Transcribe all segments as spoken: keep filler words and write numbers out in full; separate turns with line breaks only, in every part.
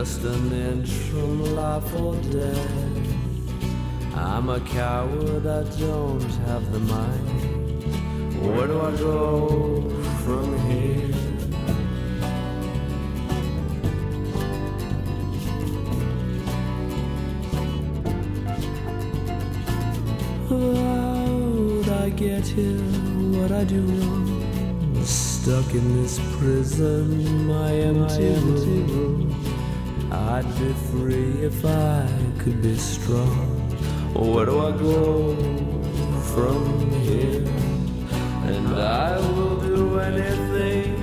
just an inch from life or death. I'm a coward, I don't have the mind. Where do I go from here? How'd I get here? What I do wrong? Stuck in this prison, my empty room. I'd be free if I could be strong. Where do I go from here? And I will do anything.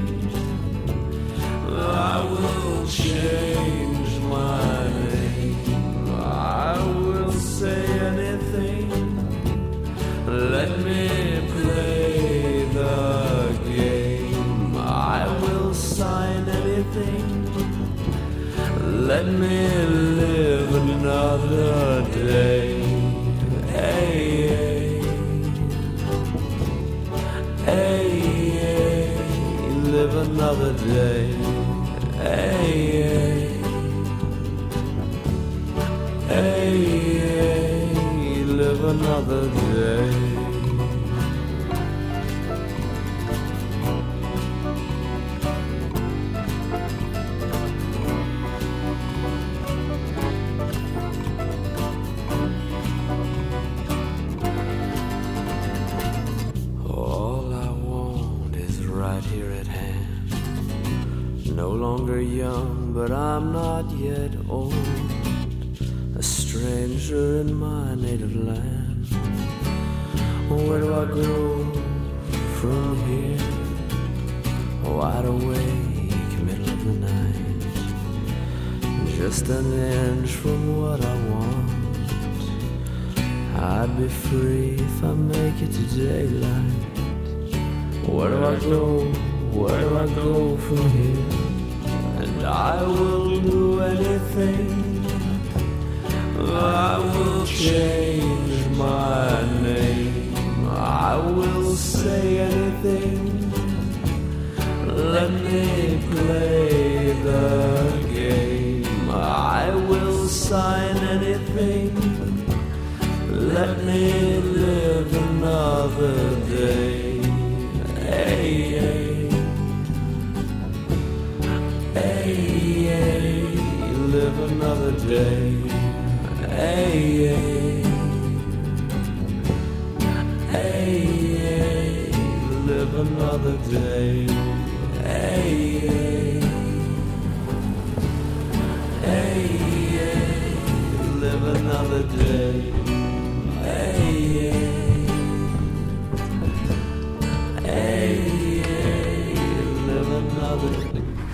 I will change my name. I will say anything. Let me play the game. I will sign anything. Let me live another day. Hey, hey, hey, hey, live another day. Hey, hey, hey, hey, live another day. No longer young, but I'm not yet old. A stranger in my native land. Where do I go from here? Wide awake, middle of the night. Just an inch from what I want. I'd be free if I make it to daylight. Where do I go? Where do I go from here? And I will do anything. I will change my name. I will say anything. Let me play the game. I will sign anything. Let me live another day. Hey, hey. Hey, hey, live another day. Hey, hey, hey, hey, live another day. Hey, hey, hey, hey, live another day. Hey, hey, hey, hey, live another day.